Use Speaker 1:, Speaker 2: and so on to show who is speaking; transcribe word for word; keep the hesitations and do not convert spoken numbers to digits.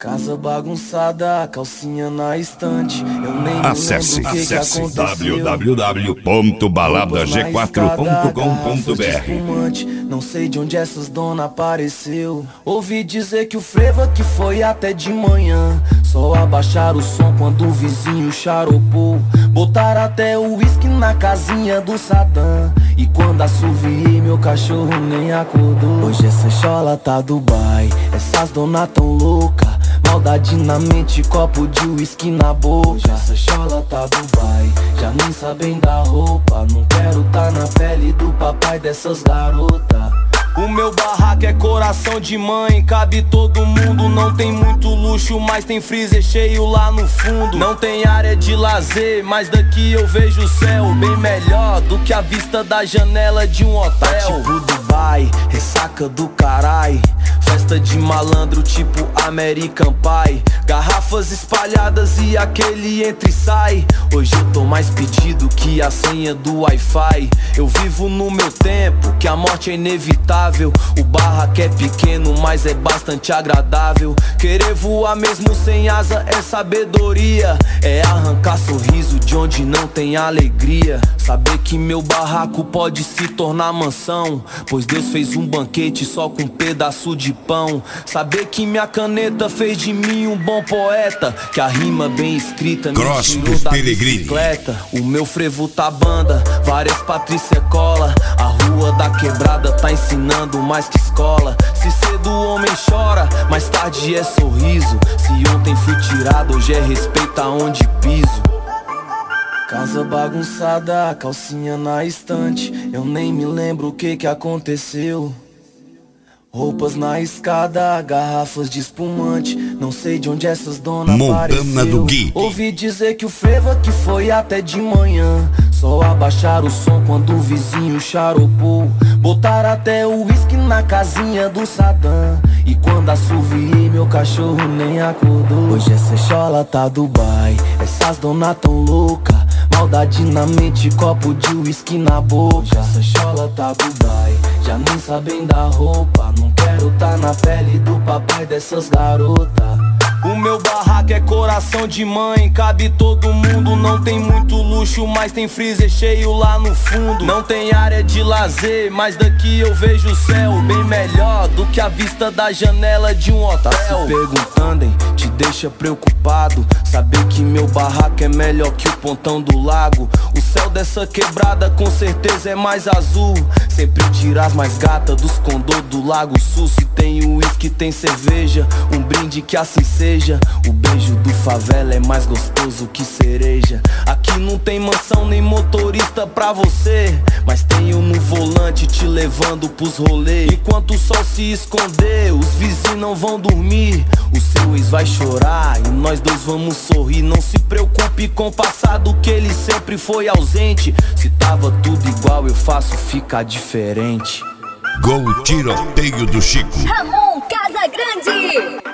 Speaker 1: Casa bagunçada, calcinha na estante. Eu nem me
Speaker 2: Acesse,
Speaker 1: lembro o que
Speaker 2: acesse
Speaker 1: que aconteceu.
Speaker 2: w w w ponto balada g quatro ponto com ponto b r.
Speaker 1: Não sei de onde essas dona apareceu. Ouvi dizer que o frevo que foi até de manhã. Só abaixar o som quando o vizinho charopou. Botar até o uísque na casinha do Sadam. E quando assoviei meu cachorro nem acordou. Hoje essa chola tá Dubai. Essas dona tão louca. Maldade na mente, copo de uísque na boca. Essa chola tá Dubai, já nem sabem da roupa. Não quero tá na pele do papai dessas garotas. O meu barraco é coração de mãe, cabe todo mundo. Não tem muito luxo, mas tem freezer cheio lá no fundo. Não tem área de lazer, mas daqui eu vejo o céu bem melhor do que a vista da janela de um hotel. Tá tipo Dubai, ressaca do carai. Festa de malandro tipo American Pie. Garrafas espalhadas e aquele entra e sai. Hoje eu tô mais pedido que a senha do Wi-Fi. Eu vivo no meu tempo, que a morte é inevitável. O barraco é pequeno, mas é bastante agradável. Querer voar mesmo sem asa é sabedoria. É arrancar sorriso de onde não tem alegria. Saber que meu barraco pode se tornar mansão, pois Deus fez um banquete só com um pedaço de pão. Saber que minha caneta fez de mim um bom poeta, que a rima bem escrita me tirou da bicicleta. O meu frevo tá banda, várias Patrícia cola. A rua da quebrada tá ensinando mais que escola. Se cedo o homem chora, mais tarde é sorriso. Se ontem fui tirado, hoje é respeito aonde piso. Casa bagunçada, calcinha na estante. Eu nem me lembro o que que aconteceu. Roupas na escada, garrafas de espumante. Não sei de onde essas donas
Speaker 2: Montana do Gui.
Speaker 1: Ouvi dizer que o frevo que foi até de manhã. Só abaixar o som quando o vizinho charopou. Botar até o uísque na casinha do Sadam. E quando assoviei meu cachorro nem acordou. Hoje essa chola tá Dubai, essas dona tão louca. Maldade na mente, copo de uísque na boca. Essa chola tá Dubai, já nem sabem da roupa. Não quero tá na pele do papai dessas garotas. O meu barraco é coração de mãe, cabe todo mundo. Não tem muito luxo, mas tem freezer cheio lá no fundo. Não tem área de lazer, mas daqui eu vejo o céu bem melhor do que a vista da janela de um hotel. Tá se perguntando, hein? Te deixa preocupado saber que meu barraco é melhor que o pontão do lago. O céu dessa quebrada com certeza é mais azul. Sempre tiras mais gata dos condô do Lago Sul. Se tem uísque, tem cerveja, um brinde que assim seja. O beijo do favela é mais gostoso que cereja. Aqui não tem mansão nem motorista pra você, mas tenho no volante te levando pros rolês. Enquanto o sol se esconder, os vizinhos não vão dormir. O seu ex vai chorar e nós dois vamos sorrir. Não se preocupe com o passado, que ele sempre foi ausente. Se tava tudo igual, eu faço ficar diferente.
Speaker 2: Gol Tiroteio do Chico.
Speaker 3: Ramon Casagrande.